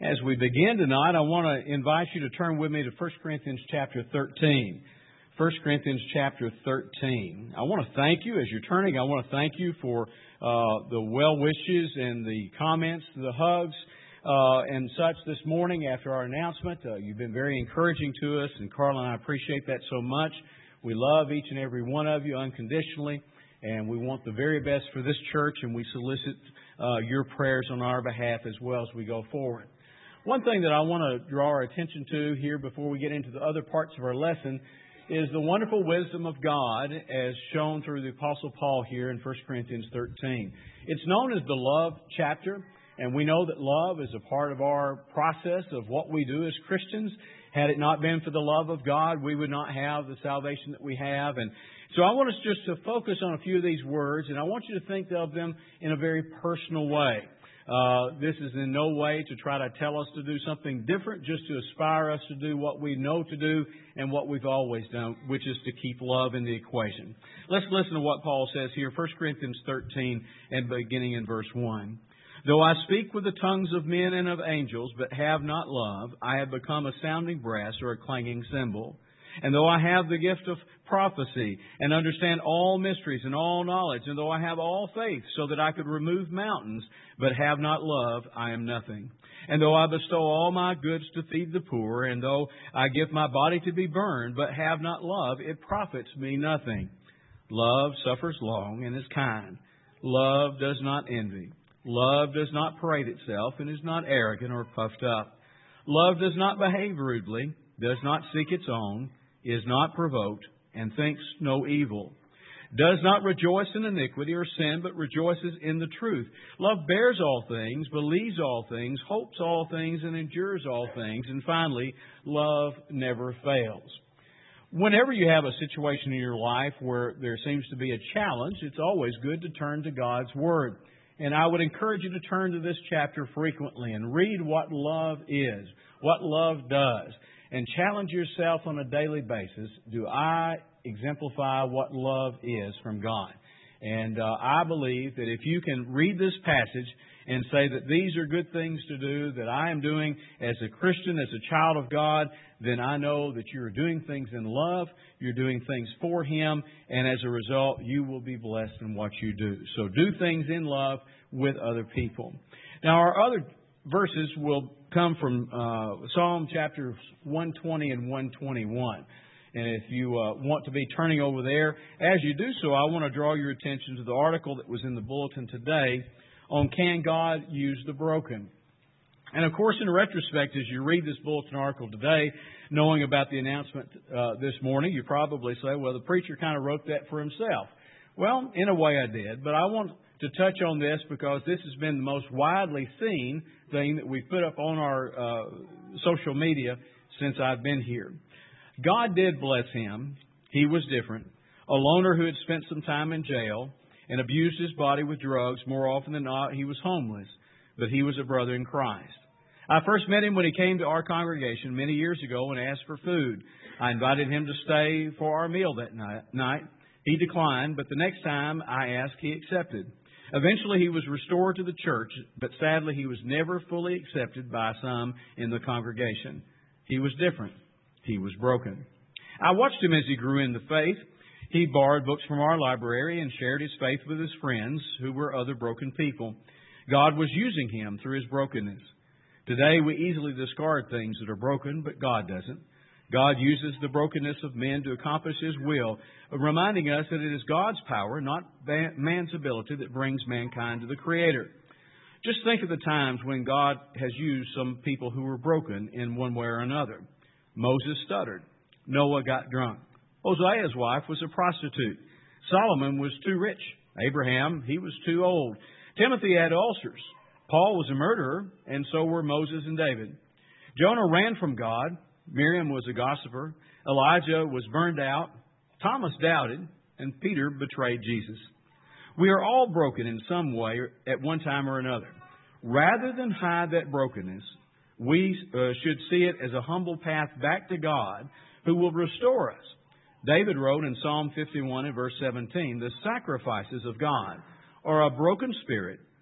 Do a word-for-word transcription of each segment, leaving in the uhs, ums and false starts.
As we begin tonight, I want to invite you to turn with me to First Corinthians chapter thirteen. First Corinthians chapter thirteen. I want to thank you as you're turning. I want to thank you for uh, the well wishes and the comments, the hugs, uh, and such this morning after our announcement. Uh, you've been very encouraging to us, and Carl and I appreciate that so much. We love each and every one of you unconditionally, and we want the very best for this church, and we solicit uh, your prayers on our behalf as well as we go forward. One thing that I want to draw our attention to here before we get into the other parts of our lesson is the wonderful wisdom of God as shown through the Apostle Paul here in First Corinthians thirteen. It's known as the love chapter, and we know that love is a part of our process of what we do as Christians. Had it not been for the love of God, we would not have the salvation that we have. And so I want us just to focus on a few of these words, and I want you to think of them in a very personal way. Uh, this is in no way to try to tell us to do something different, just to aspire us to do what we know to do and what we've always done, which is to keep love in the equation. Let's listen to what Paul says here, First Corinthians thirteen, and beginning in verse one. Though I speak with the tongues of men and of angels, but have not love, I have become a sounding brass or a clanging cymbal. And though I have the gift of prophecy and understand all mysteries and all knowledge, and though I have all faith so that I could remove mountains, but have not love, I am nothing. And though I bestow all my goods to feed the poor, and though I give my body to be burned, but have not love, it profits me nothing. Love suffers long and is kind. Love does not envy. Love does not parade itself and is not arrogant or puffed up. Love does not behave rudely, does not seek its own, is not provoked, and thinks no evil, does not rejoice in iniquity or sin, but rejoices in the truth. Love bears all things, believes all things, hopes all things, and endures all things. And finally, love never fails. Whenever you have a situation in your life where there seems to be a challenge, it's always good to turn to God's Word. And I would encourage you to turn to this chapter frequently and read what love is, what love does. And challenge yourself on a daily basis. Do I exemplify what love is from God? And uh, I believe that if you can read this passage and say that these are good things to do, that I am doing as a Christian, as a child of God, then I know that you are doing things in love, you're doing things for Him, and as a result, you will be blessed in what you do. So do things in love with other people. Now, our other verses will come from uh, Psalm chapters one twenty and one twenty-one. And if you uh, want to be turning over there, as you do so, I want to draw your attention to the article that was in the bulletin today on Can God Use the Broken? And of course, in retrospect, as you read this bulletin article today, knowing about the announcement uh, this morning, you probably say, well, the preacher kind of wrote that for himself. Well, in a way I did, but I want to touch on this because this has been the most widely seen thing that we've put up on our uh, social media since I've been here. God did bless him. He was different. A loner who had spent some time in jail and abused his body with drugs. More often than not, he was homeless, but he was a brother in Christ. I first met him when he came to our congregation many years ago and asked for food. I invited him to stay for our meal that night. He declined, but the next time I asked, he accepted. Eventually, he was restored to the church, but sadly, he was never fully accepted by some in the congregation. He was different. He was broken. I watched him as he grew in the faith. He borrowed books from our library and shared his faith with his friends, who were other broken people. God was using him through his brokenness. Today, we easily discard things that are broken, but God doesn't. God uses the brokenness of men to accomplish His will, reminding us that it is God's power, not man's ability, that brings mankind to the Creator. Just think of the times when God has used some people who were broken in one way or another. Moses stuttered. Noah got drunk. Hosea's wife was a prostitute. Solomon was too rich. Abraham, he was too old. Timothy had ulcers. Paul was a murderer, and so were Moses and David. Jonah ran from God. Miriam was a gossiper. Elijah was burned out. Thomas doubted. And Peter betrayed Jesus. We are all broken in some way at one time or another. Rather than hide that brokenness, we uh, should see it as a humble path back to God who will restore us. David wrote in Psalm fifty-one and verse seventeen, the sacrifices of God are a broken spirit,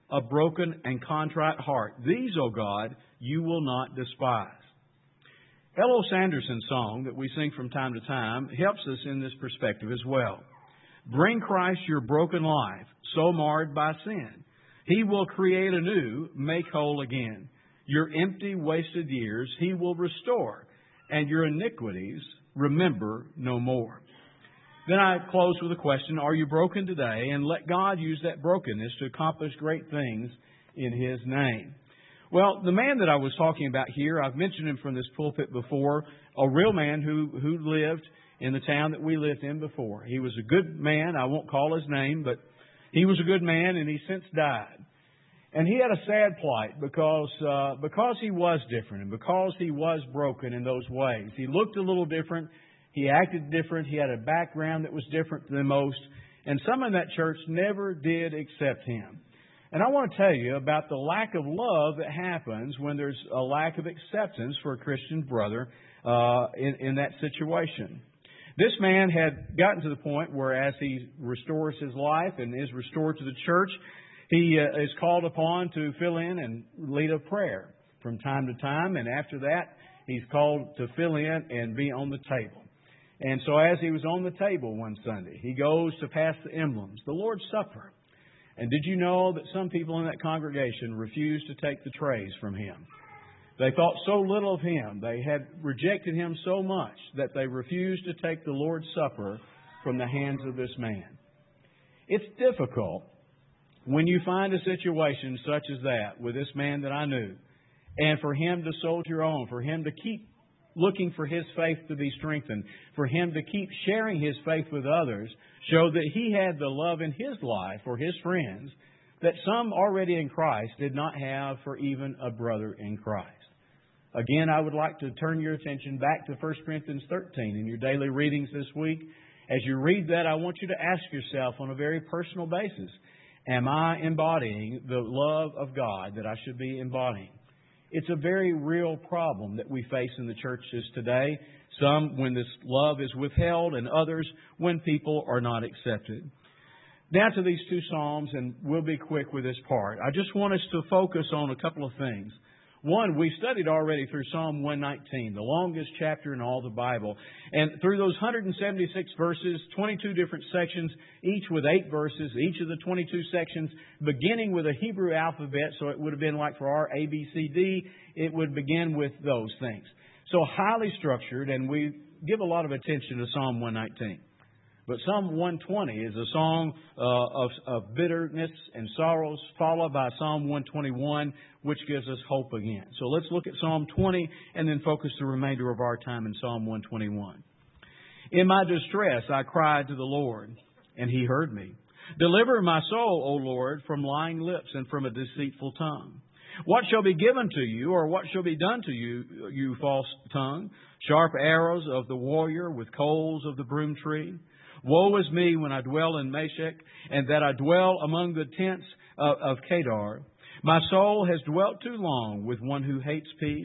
a broken and contrite heart. These, O God, you will not despise. L O Sanderson's song that we sing from time to time helps us in this perspective as well. Bring Christ your broken life, so marred by sin. He will create anew, make whole again. Your empty, wasted years He will restore, and your iniquities remember no more. Then I close with a question, are you broken today? And let God use that brokenness to accomplish great things in His name. Well, the man that I was talking about here, I've mentioned him from this pulpit before, a real man who, who lived in the town that we lived in before. He was a good man. I won't call his name, but he was a good man, and he since died. And he had a sad plight because uh, because he was different and because he was broken in those ways. He looked a little different. He acted different. He had a background that was different than most. And some in that church never did accept him. And I want to tell you about the lack of love that happens when there's a lack of acceptance for a Christian brother uh, in, in that situation. This man had gotten to the point where as he restores his life and is restored to the church, he uh, is called upon to fill in and lead a prayer from time to time. And after that, he's called to fill in and be on the table. And so as he was on the table one Sunday, he goes to pass the emblems, the Lord's Supper. And did you know that some people in that congregation refused to take the trays from him? They thought so little of him. They had rejected him so much that they refused to take the Lord's Supper from the hands of this man. It's difficult when you find a situation such as that with this man that I knew, and for him to soldier on, for him to keep looking for his faith to be strengthened, for him to keep sharing his faith with others, showed that he had the love in his life for his friends that some already in Christ did not have for even a brother in Christ. Again, I would like to turn your attention back to First Corinthians thirteen in your daily readings this week. As you read that, I want you to ask yourself on a very personal basis, am I embodying the love of God that I should be embodying? It's a very real problem that we face in the churches today. Some when this love is withheld, and others when people are not accepted. Now to these two Psalms, and we'll be quick with this part. I just want us to focus on a couple of things. One, we studied already through Psalm one nineteen, the longest chapter in all the Bible. And through those one hundred seventy-six verses, twenty-two different sections, each with eight verses, each of the twenty-two sections beginning with a Hebrew alphabet, so it would have been like for our A, B, C, D, it would begin with those things. So highly structured, and we give a lot of attention to Psalm one nineteen. But Psalm one twenty is a song uh, of, of bitterness and sorrows, followed by Psalm one twenty-one, which gives us hope again. So let's look at Psalm twenty and then focus the remainder of our time in Psalm one twenty-one. In my distress I cried to the Lord, and He heard me. Deliver my soul, O Lord, from lying lips and from a deceitful tongue. What shall be given to you, or what shall be done to you, you false tongue? Sharp arrows of the warrior with coals of the broom tree. Woe is me when I dwell in Meshech, and that I dwell among the tents of, of Kedar. My soul has dwelt too long with one who hates peace.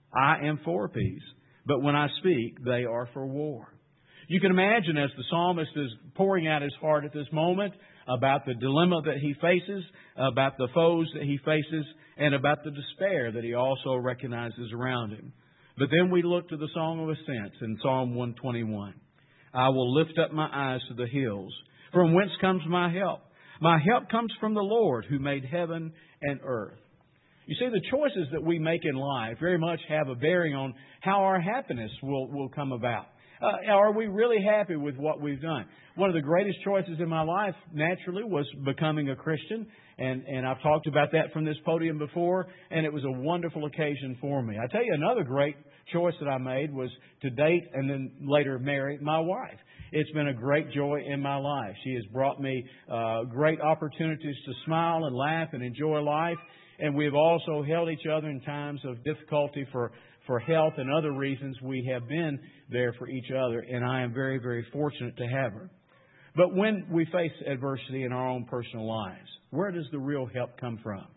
I am for peace, but when I speak, they are for war. You can imagine as the psalmist is pouring out his heart at this moment about the dilemma that he faces, about the foes that he faces, and about the despair that he also recognizes around him. But then we look to the Song of Ascents in Psalm one twenty-one. I will lift up my eyes to the hills. From whence comes my help? My help comes from the Lord who made heaven and earth. You see, the choices that we make in life very much have a bearing on how our happiness will, will come about. Uh, are we really happy with what we've done? One of the greatest choices in my life, naturally, was becoming a Christian. And, and I've talked about that from this podium before, and it was a wonderful occasion for me. I tell you, another great choice that I made was to date and then later marry my wife. It's been a great joy in my life. She has brought me uh, great opportunities to smile and laugh and enjoy life. And we've also held each other in times of difficulty for, for health and other reasons. We have been there for each other, and I am very, very fortunate to have her. But when we face adversity in our own personal lives, where does the real help come from?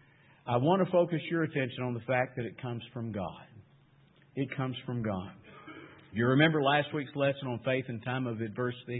I want to focus your attention on the fact that it comes from God. It comes from God. You remember last week's lesson on faith in time of adversity,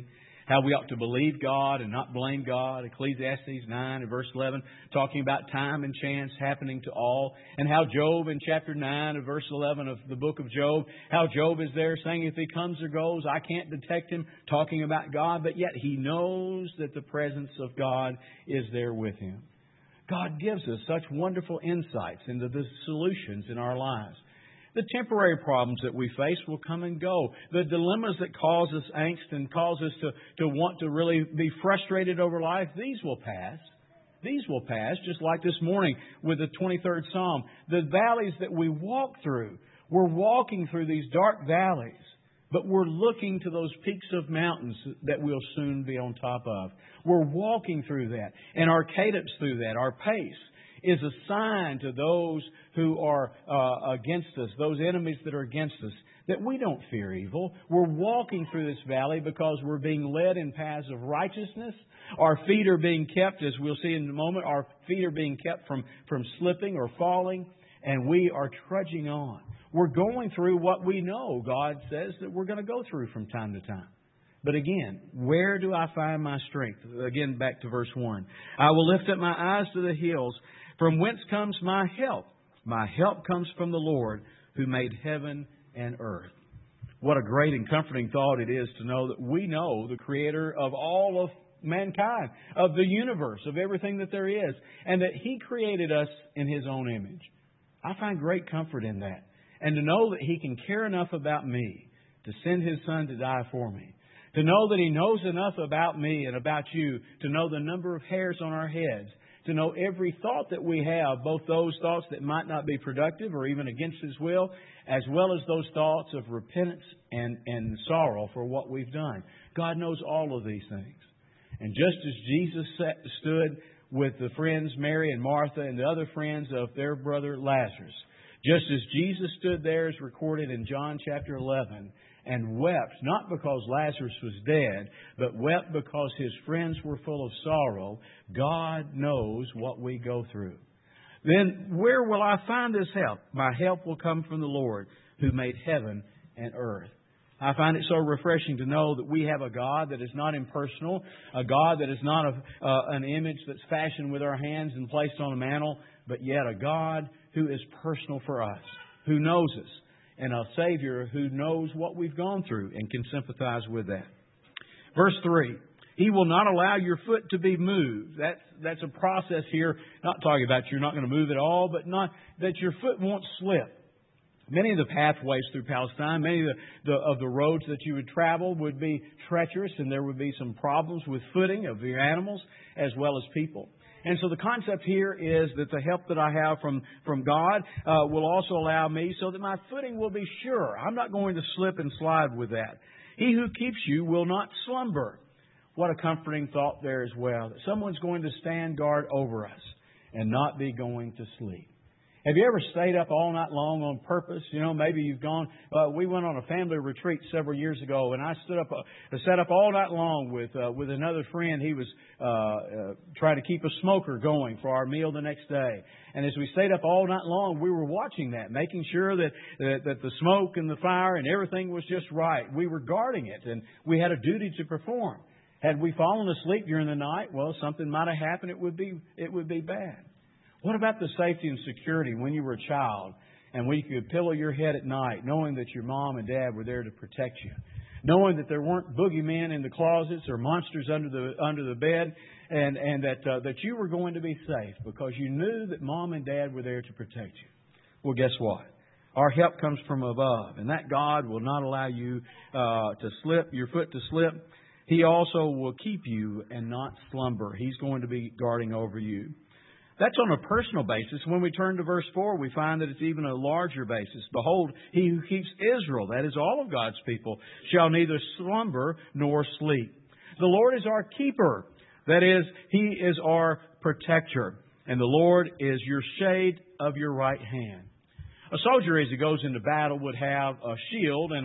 how we ought to believe God and not blame God. Ecclesiastes nine and verse eleven, talking about time and chance happening to all. And how Job in chapter nine and verse eleven of the book of Job, how Job is there saying if he comes or goes, I can't detect him, talking about God, but yet he knows that the presence of God is there with him. God gives us such wonderful insights into the solutions in our lives. The temporary problems that we face will come and go. The dilemmas that cause us angst and cause us to, to want to really be frustrated over life, these will pass. These will pass, just like this morning with the twenty-third Psalm. The valleys that we walk through, we're walking through these dark valleys, but we're looking to those peaks of mountains that we'll soon be on top of. We're walking through that. And our cadence through that, our pace, is a sign to those who are uh, against us, those enemies that are against us, that we don't fear evil. We're walking through this valley because we're being led in paths of righteousness. Our feet are being kept, as we'll see in a moment, our feet are being kept from, from slipping or falling, and we are trudging on. We're going through what we know God says that we're going to go through from time to time. But again, where do I find my strength? Again, back to verse one. I will lift up my eyes to the hills. From whence comes my help? My help comes from the Lord who made heaven and earth. What a great and comforting thought it is to know that we know the Creator of all of mankind, of the universe, of everything that there is, and that He created us in His own image. I find great comfort in that. And to know that He can care enough about me to send His Son to die for me. To know that He knows enough about me and about you to know the number of hairs on our heads. To know every thought that we have, both those thoughts that might not be productive or even against His will, as well as those thoughts of repentance and, and sorrow for what we've done. God knows all of these things. And just as Jesus sat, stood with the friends Mary and Martha and the other friends of their brother Lazarus, just as Jesus stood there as recorded in John chapter eleven, and wept, not because Lazarus was dead, but wept because his friends were full of sorrow, God knows what we go through. Then where will I find this help? My help will come from the Lord who made heaven and earth. I find it so refreshing to know that we have a God that is not impersonal, a God that is not a, uh, an image that's fashioned with our hands and placed on a mantle, but yet a God who is personal for us, who knows us, and a Savior who knows what we've gone through and can sympathize with that. Verse three, He will not allow your foot to be moved. That's, that's a process here, not talking about you're not going to move at all, but not that your foot won't slip. Many of the pathways through Palestine, many of the, the, of the roads that you would travel would be treacherous, and there would be some problems with footing of your animals as well as people. And so the concept here is that the help that I have from, from God uh, will also allow me so that my footing will be sure. I'm not going to slip and slide with that. He who keeps you will not slumber. What a comforting thought there as well. That someone's going to stand guard over us and not be going to sleep. Have you ever stayed up all night long on purpose? You know, maybe you've gone, uh, we went on a family retreat several years ago, and I stood up, uh, sat up all night long with uh, with another friend. He was uh, uh, trying to keep a smoker going for our meal the next day. And as we stayed up all night long, we were watching that, making sure that, that, that the smoke and the fire and everything was just right. We were guarding it, and we had a duty to perform. Had we fallen asleep during the night, well, something might have happened. It would be it would be bad. What about the safety and security when you were a child and when you could pillow your head at night knowing that your mom and dad were there to protect you? Knowing that there weren't boogeymen in the closets or monsters under the under the bed, and, and that uh, that you were going to be safe because you knew that mom and dad were there to protect you. Well, guess what? Our help comes from above, and that God will not allow you uh, to slip, your foot to slip. He also will keep you and not slumber. He's going to be guarding over you. That's on a personal basis. When we turn to verse four, we find that it's even a larger basis. Behold, He who keeps Israel, that is all of God's people, shall neither slumber nor sleep. The Lord is our keeper. That is, He is our protector. And the Lord is your shade of your right hand. A soldier, as he goes into battle, would have a shield and a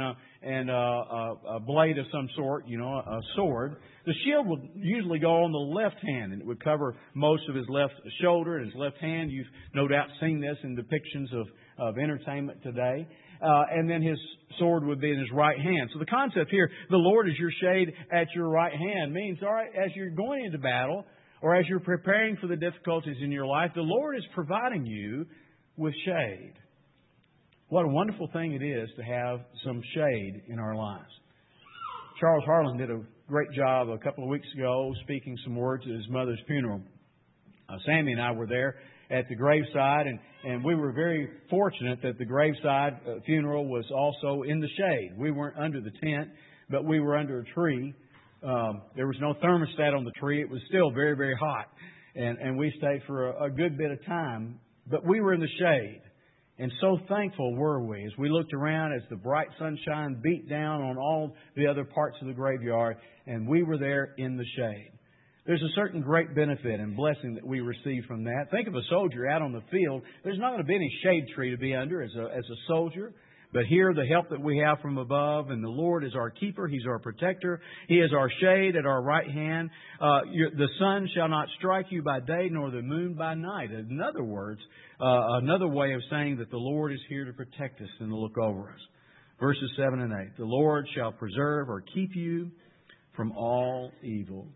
and uh, a, a blade of some sort, you know, a sword. The shield would usually go on the left hand, and it would cover most of his left shoulder and his left hand. You've no doubt seen this in depictions of, of entertainment today. Uh, and then his sword would be in his right hand. So the concept here, the Lord is your shade at your right hand, means, all right, as you're going into battle or as you're preparing for the difficulties in your life, the Lord is providing you with shade. What a wonderful thing it is to have some shade in our lives. Charles Harlan did a great job a couple of weeks ago speaking some words at his mother's funeral. Uh, Sammy and I were there at the graveside, and, and we were very fortunate that the graveside uh, funeral was also in the shade. We weren't under the tent, but we were under a tree. Um, there was no thermostat on the tree. It was still very, very hot, and, and we stayed for a, a good bit of time, but we were in the shade. And so thankful were we as we looked around as the bright sunshine beat down on all the other parts of the graveyard, and we were there in the shade. There's a certain great benefit and blessing that we receive from that. Think of a soldier out on the field. There's not going to be any shade tree to be under as a, as a soldier. But here, the help that we have from above, and the Lord is our keeper. He's our protector. He is our shade at our right hand. Uh, the sun shall not strike you by day, nor the moon by night. In other words, uh, another way of saying that the Lord is here to protect us and to look over us. Verses seven and eight. The Lord shall preserve or keep you from all evil.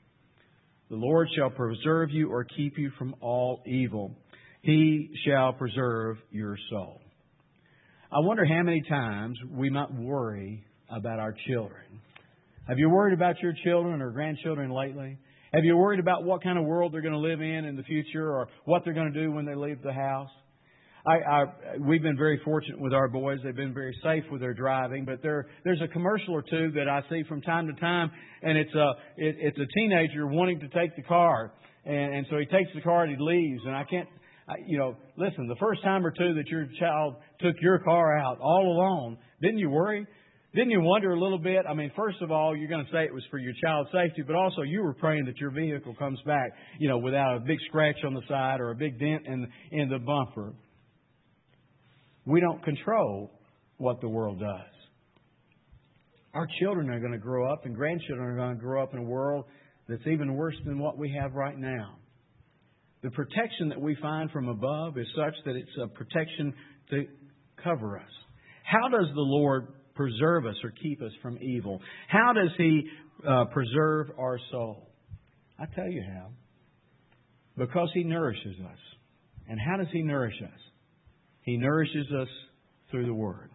The Lord shall preserve you or keep you from all evil. He shall preserve your soul. I wonder how many times we might worry about our children. Have you worried about your children or grandchildren lately? Have you worried about what kind of world they're going to live in in the future or what they're going to do when they leave the house? I, I, we've been very fortunate with our boys. They've been very safe with their driving. But there, there's a commercial or two that I see from time to time, and it's a, it, it's a teenager wanting to take the car, and, and so he takes the car and he leaves. And I can't, I, you know, listen. The first time or two that your child took your car out all alone, didn't you worry? Didn't you wonder a little bit? I mean, first of all, you're going to say it was for your child's safety, but also you were praying that your vehicle comes back, you know, without a big scratch on the side or a big dent in in the bumper. We don't control what the world does. Our children are going to grow up and grandchildren are going to grow up in a world that's even worse than what we have right now. The protection that we find from above is such that it's a protection to cover us. How does the Lord preserve us or keep us from evil? How does He uh, preserve our soul? I tell you how. Because He nourishes us. And how does He nourish us? He nourishes us through the Word.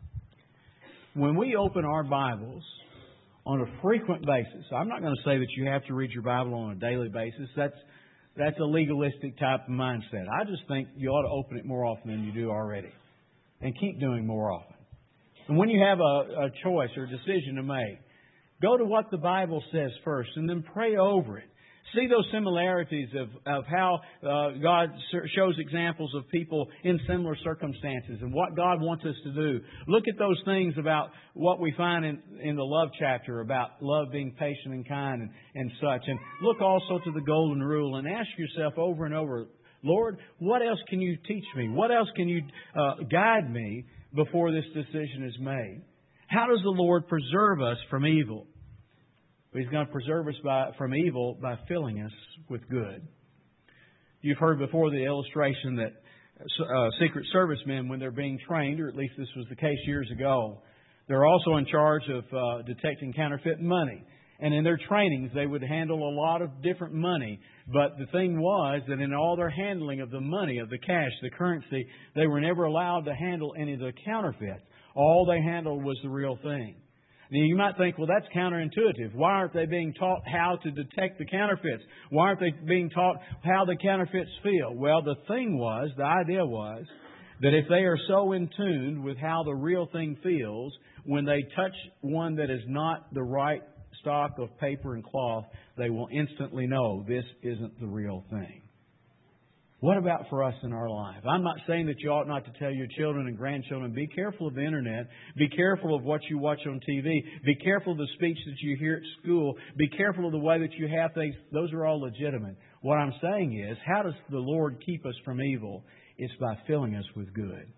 When we open our Bibles on a frequent basis, I'm not going to say that you have to read your Bible on a daily basis. That's that's a legalistic type of mindset. I just think you ought to open it more often than you do already. And keep doing more often. And when you have a, a choice or a decision to make, go to what the Bible says first and then pray over it. See those similarities of, of how uh, God shows examples of people in similar circumstances and what God wants us to do. Look at those things about what we find in, in the love chapter about love being patient and kind and, and such. And look also to the golden rule and ask yourself over and over, Lord, what else can you teach me? What else can you uh, guide me before this decision is made? How does the Lord preserve us from evil? He's going to preserve us by, from evil by filling us with good. You've heard before the illustration that uh, Secret Service men, when they're being trained, or at least this was the case years ago, they're also in charge of uh, detecting counterfeit money. And in their trainings, they would handle a lot of different money. But the thing was that in all their handling of the money, of the cash, the currency, they were never allowed to handle any of the counterfeit. All they handled was the real thing. Now, you might think, well, that's counterintuitive. Why aren't they being taught how to detect the counterfeits? Why aren't they being taught how the counterfeits feel? Well, the thing was, the idea was, that if they are so in tune with how the real thing feels, when they touch one that is not the right stock of paper and cloth, they will instantly know this isn't the real thing. What about for us in our life? I'm not saying that you ought not to tell your children and grandchildren, be careful of the Internet. Be careful of what you watch on T V. Be careful of the speech that you hear at school. Be careful of the way that you have things. Those are all legitimate. What I'm saying is, how does the Lord keep us from evil? It's by filling us with good.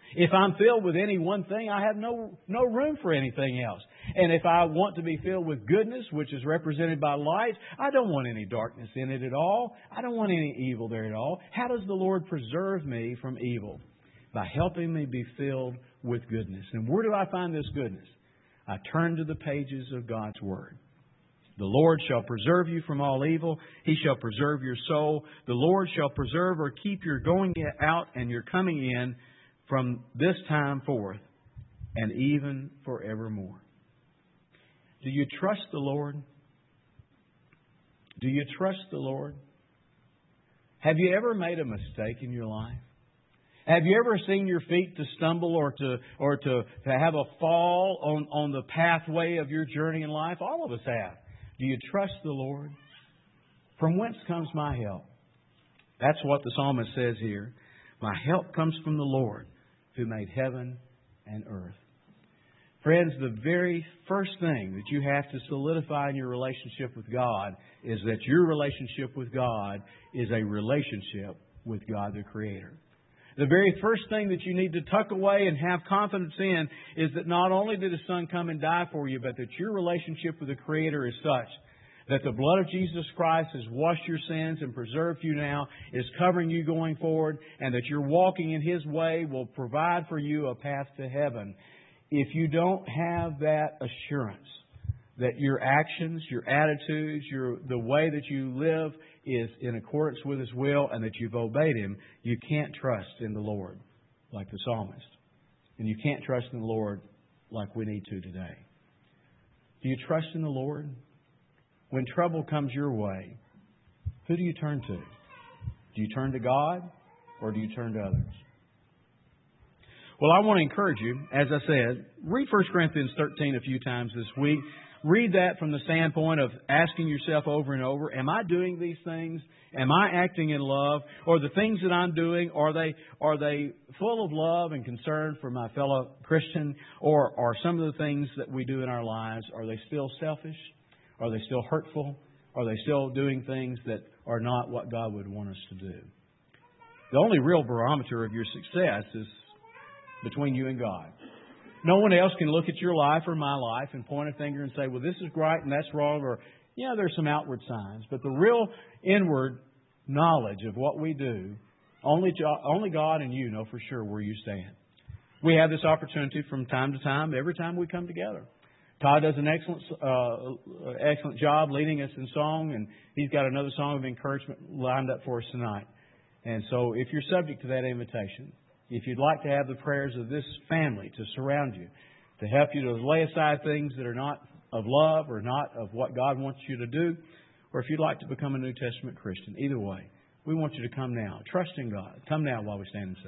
If I'm filled with any one thing, I have no, no room for anything else. And if I want to be filled with goodness, which is represented by light, I don't want any darkness in it at all. I don't want any evil there at all. How does the Lord preserve me from evil? By helping me be filled with goodness. And where do I find this goodness? I turn to the pages of God's Word. The Lord shall preserve you from all evil. He shall preserve your soul. The Lord shall preserve or keep your going out and your coming in from this time forth and even forevermore. Do you trust the Lord? Do you trust the Lord? Have you ever made a mistake in your life? Have you ever seen your feet to stumble or to or to, to have a fall on, on the pathway of your journey in life? All of us have. Do you trust the Lord? From whence comes my help? That's what the psalmist says here. My help comes from the Lord who made heaven and earth. Friends, the very first thing that you have to solidify in your relationship with God is that your relationship with God is a relationship with God the Creator. The very first thing that you need to tuck away and have confidence in is that not only did His Son come and die for you, but that your relationship with the Creator is such that the blood of Jesus Christ has washed your sins and preserved you now, is covering you going forward, and that you're walking in His way will provide for you a path to heaven. If you don't have that assurance that your actions, your attitudes, your the way that you live is in accordance with His will and that you've obeyed Him, you can't trust in the Lord like the psalmist. And you can't trust in the Lord like we need to today. Do you trust in the Lord? When trouble comes your way, who do you turn to? Do you turn to God or do you turn to others? Well, I want to encourage you, as I said, read First Corinthians thirteen a few times this week. Read that from the standpoint of asking yourself over and over, am I doing these things? Am I acting in love? Or the things that I'm doing, are they are they full of love and concern for my fellow Christian? Or are some of the things that we do in our lives, are they still selfish? Are they still hurtful? Are they still doing things that are not what God would want us to do? The only real barometer of your success is between you and God. No one else can look at your life or my life and point a finger and say, well, this is right and that's wrong, or, yeah, there's some outward signs. But the real inward knowledge of what we do, only, only God and you know for sure where you stand. We have this opportunity from time to time, every time we come together. Todd does an excellent uh, excellent job leading us in song, and he's got another song of encouragement lined up for us tonight. And so if you're subject to that invitation, if you'd like to have the prayers of this family to surround you, to help you to lay aside things that are not of love or not of what God wants you to do, or if you'd like to become a New Testament Christian, either way, we want you to come now. Trust in God. Come now while we stand and sing.